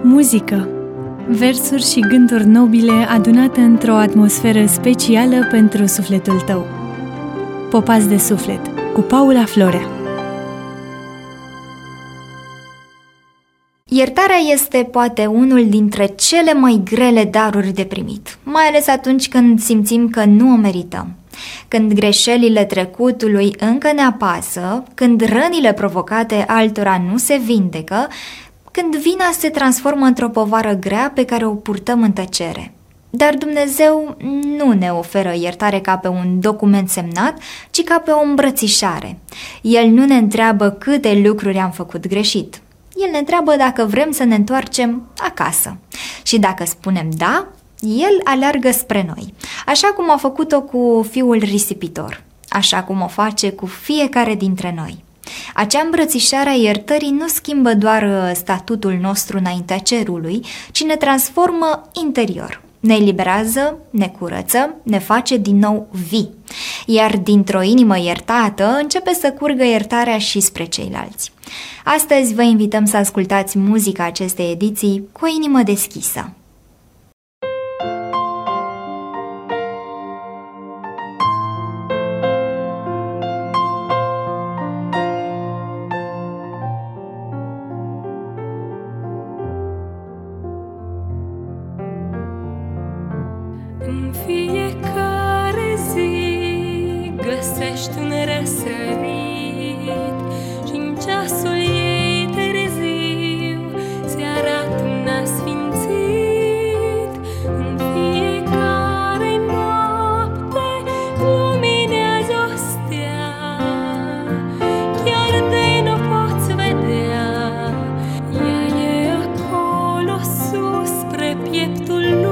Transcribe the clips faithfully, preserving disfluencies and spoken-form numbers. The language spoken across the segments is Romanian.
Muzică, versuri și gânduri nobile adunate într-o atmosferă specială pentru sufletul tău. Popați de suflet, cu Paula Florea. Iertarea este poate unul dintre cele mai grele daruri de primit, mai ales atunci când simțim că nu o merităm. Când greșelile trecutului încă ne apasă, când rănile provocate altora nu se vindecă, când vina se transformă într-o povară grea pe care o purtăm în tăcere. Dar Dumnezeu nu ne oferă iertare ca pe un document semnat, ci ca pe o îmbrățișare. El nu ne întreabă câte lucruri am făcut greșit. El ne întreabă dacă vrem să ne întoarcem acasă. Și dacă spunem da, El aleargă spre noi, așa cum a făcut-o cu fiul risipitor, așa cum o face cu fiecare dintre noi. Acea îmbrățișare a iertării nu schimbă doar statutul nostru înaintea cerului, ci ne transformă interior. Ne eliberează, ne curăță, ne face din nou vii. Iar dintr-o inimă iertată începe să curgă iertarea și spre ceilalți. Astăzi vă invităm să ascultați muzica acestei ediții cu o inimă deschisă. În fiecare zi găsești un răsărit și-n ceasul ei târziu se arată un asfințit. În fiecare noapte luminează o stea, chiar de n-o poți vedea. Ea e acolo sus, spre pieptul lui.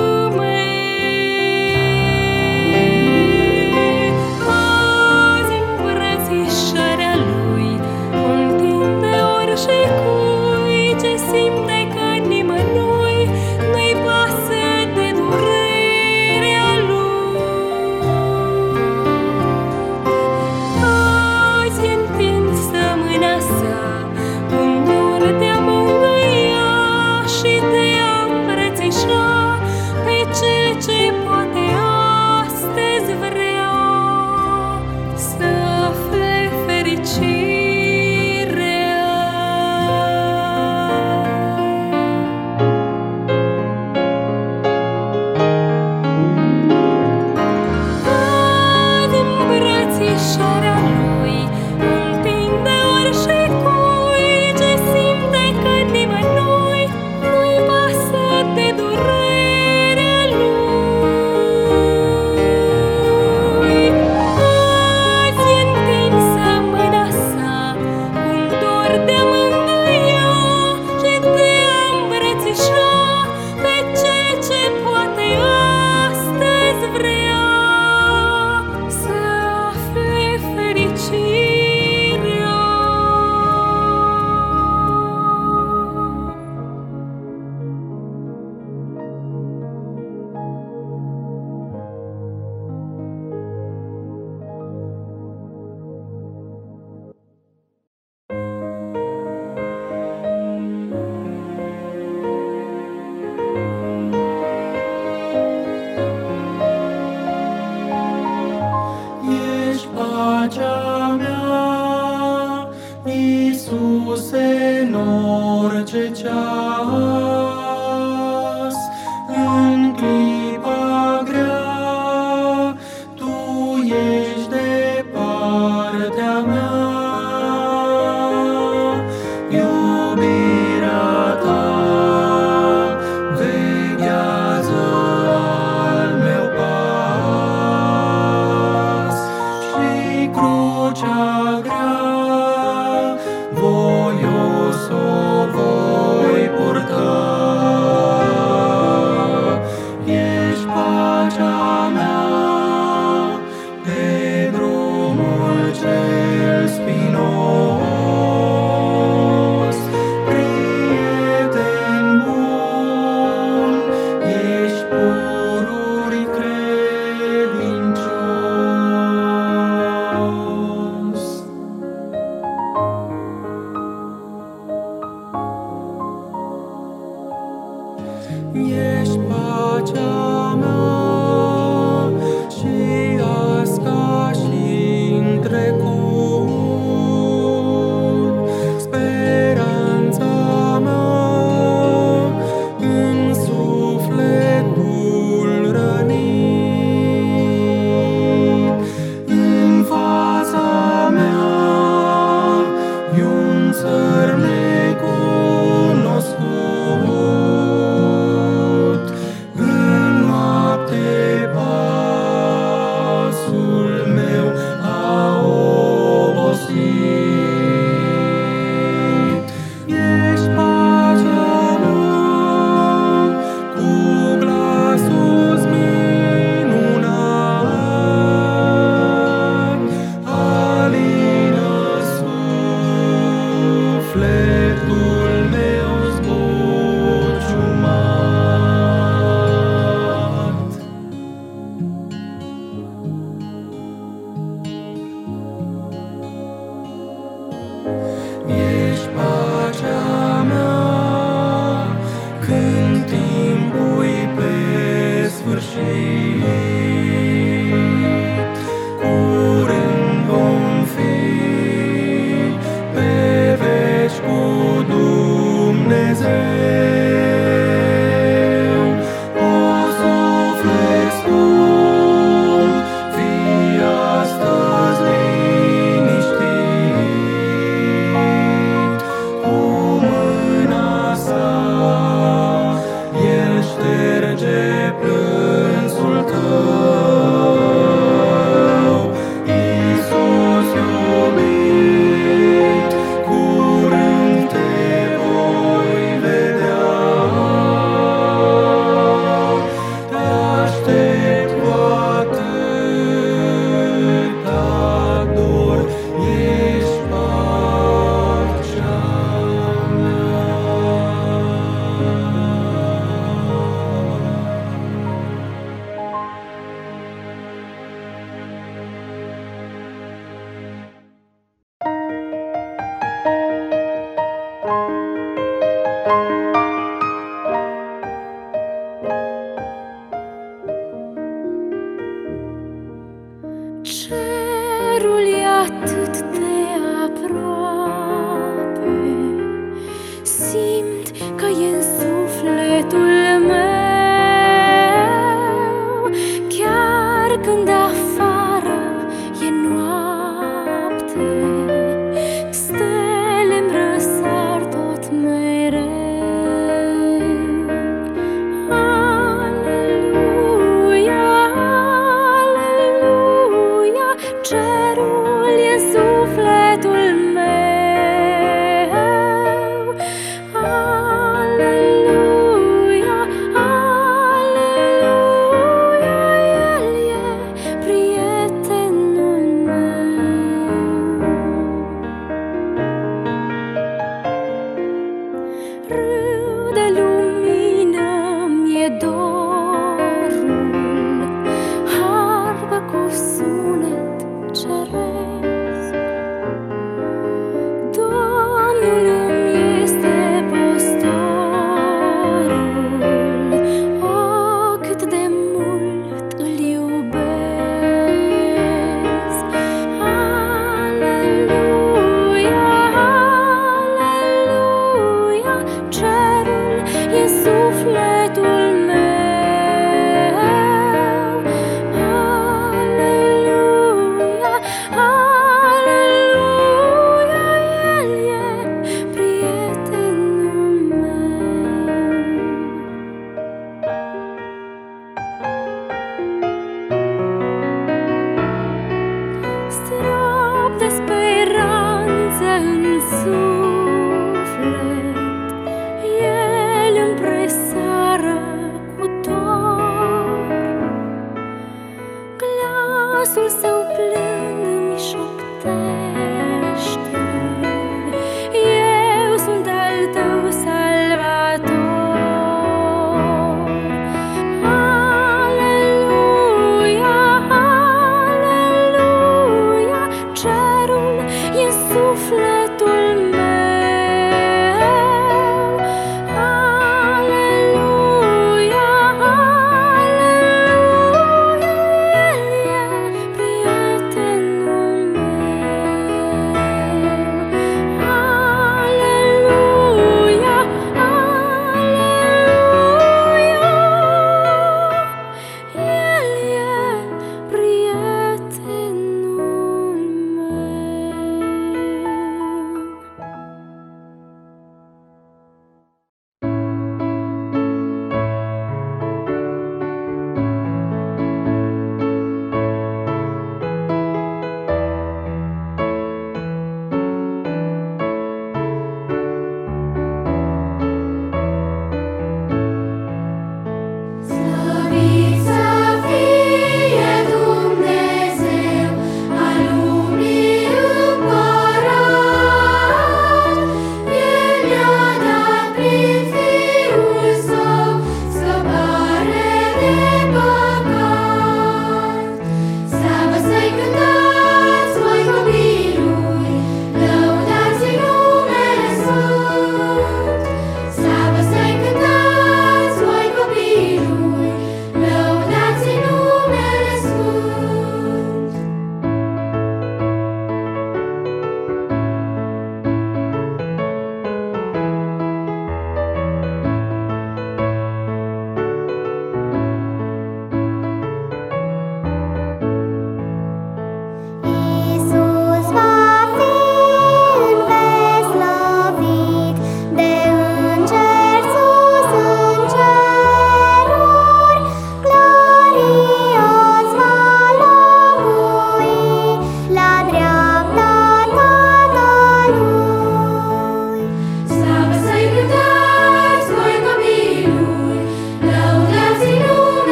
Azi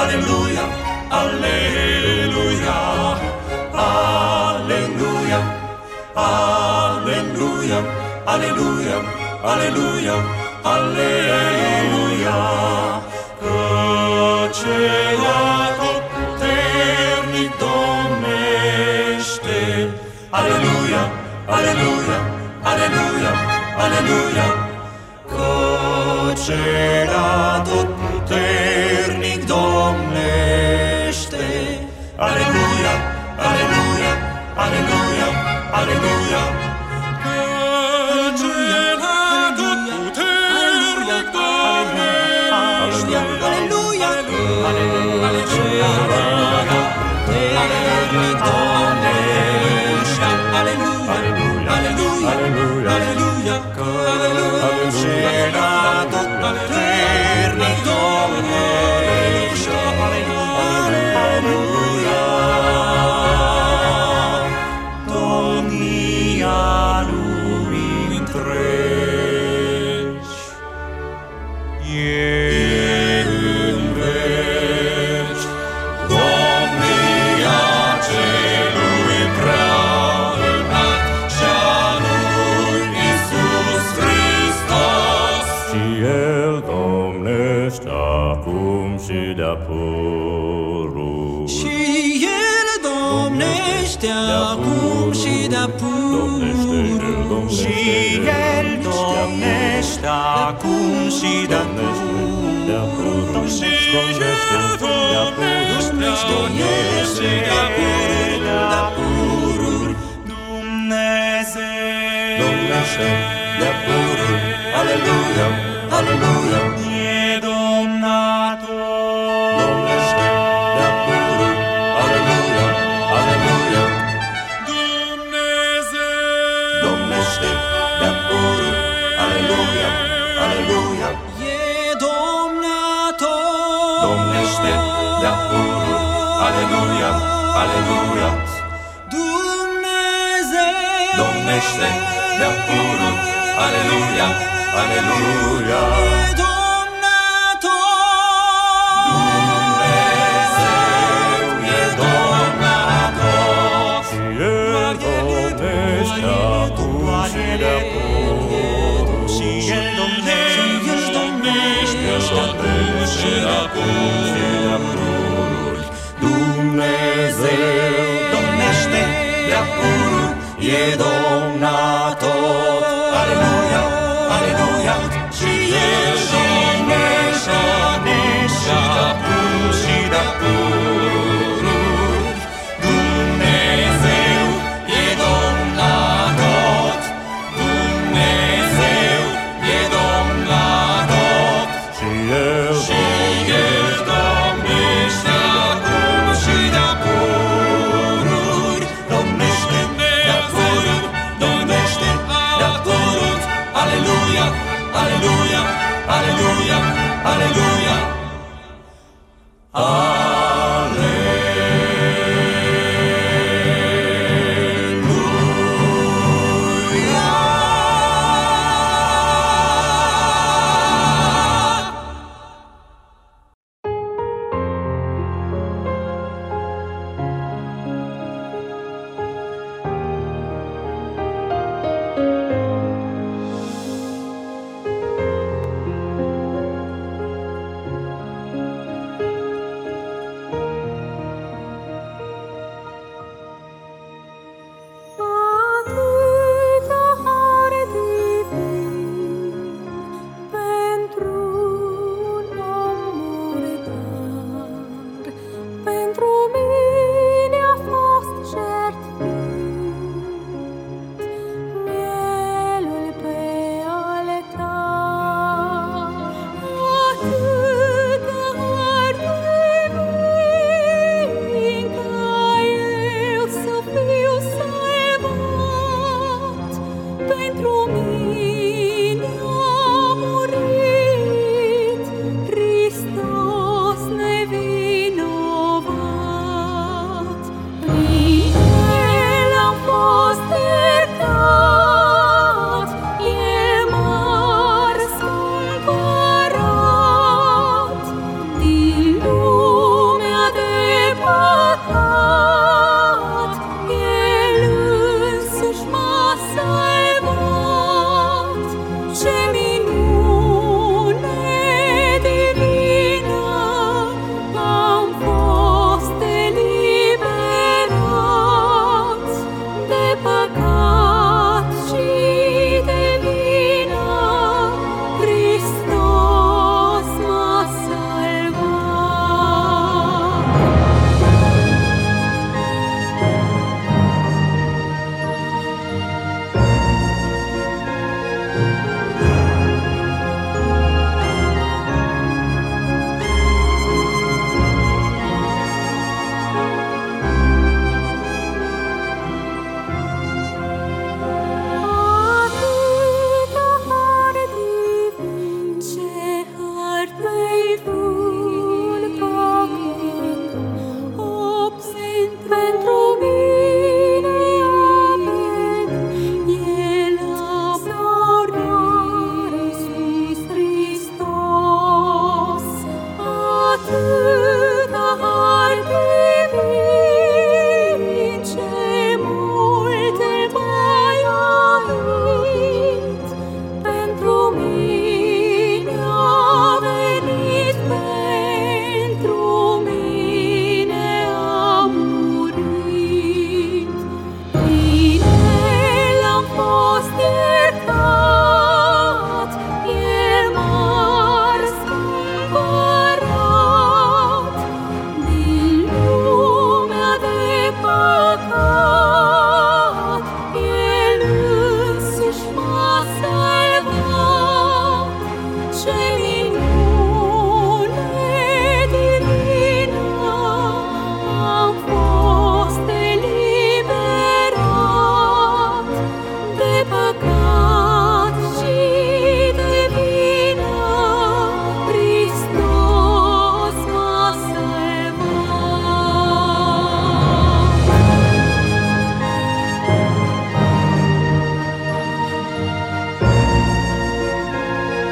Aleluia, aleluia, aleluia, aleluia, aleluia, aleluia, aleluia. Căci atotputernic domnește. Aleluia, aleluia, aleluia, aleluia. Căci atotputernic domnește. Aleluia, aleluia, aleluia, aleluia. Căci atotputernic domnește. Aleluia, atotputernic domnește. Aleluia, aleluia, aleluia. Căci atotputernic domnește. Aleluia. Domnia lumii întregi e în veci. Domnia celui prea înalt și-a lui Iisus Hristos. Și El domnește acum și de-a pururi. Și El domnește acum și de-a pururi. Și El domnește acum și de-a pururi. Și El domnește de-a pururi. Dumnezeu Domnește de-a pururi. Aleluia, aleluia. e domnator. Domnește de-a pururi. Aleluia, aleluia. Dumnezeu Domnește de-a pururi. Aleluia, aleluia. e domnator. Domnește de-a pururi. Aleluia, aleluia. Dumnezeu Domnește de-a pururi. Aleluia, aleluia. e domnator. Dumnezeu e domnator. Și El domnește acum și de-a pururi. Și El domnește, domnește Domnește acum și de-a pururi. Dumnezeu domnește de-a pururi. E domnator. Aleluia, aleluia. Și El domnește acum și de-a pururi. Dumnezeu e domnator. Dumnezeu e domnator. Și El și El domnește acum și de-a pururi. domnește de-a pururi. Domnește de-a pururi. Aleluia, aleluia, aleluia, aleluia.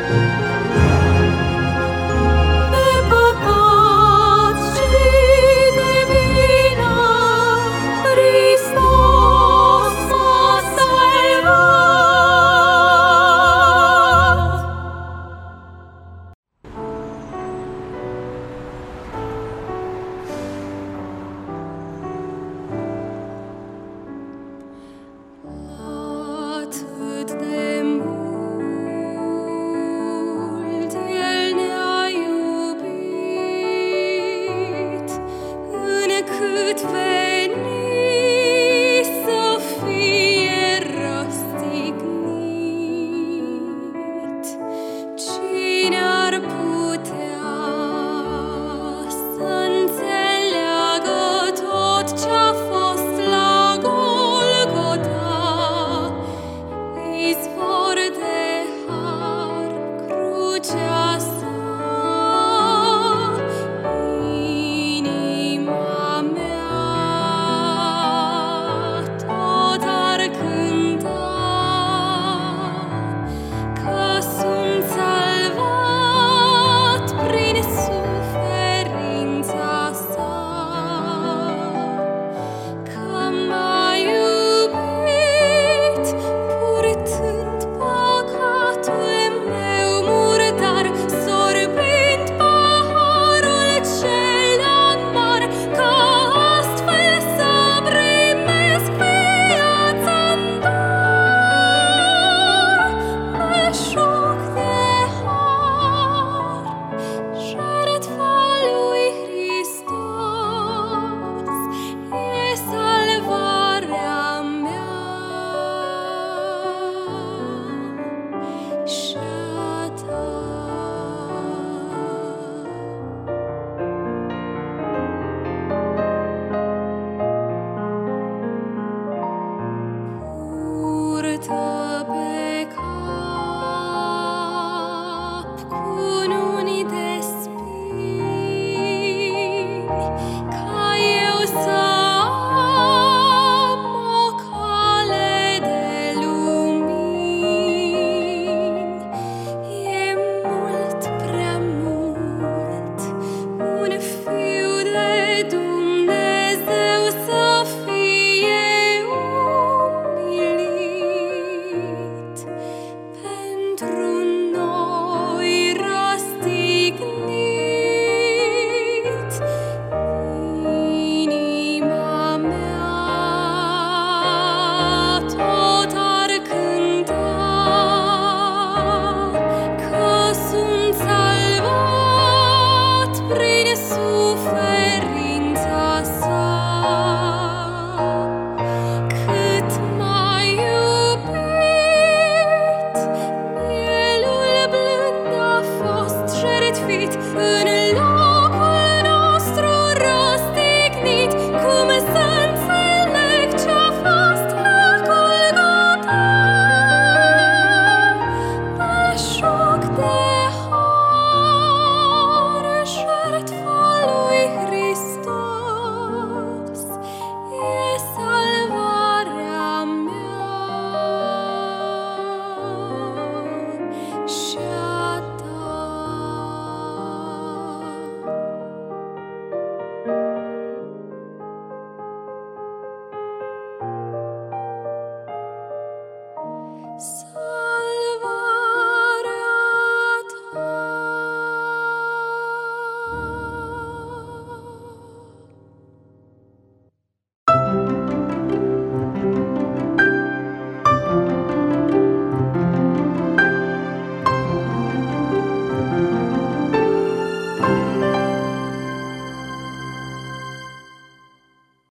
Aleluia.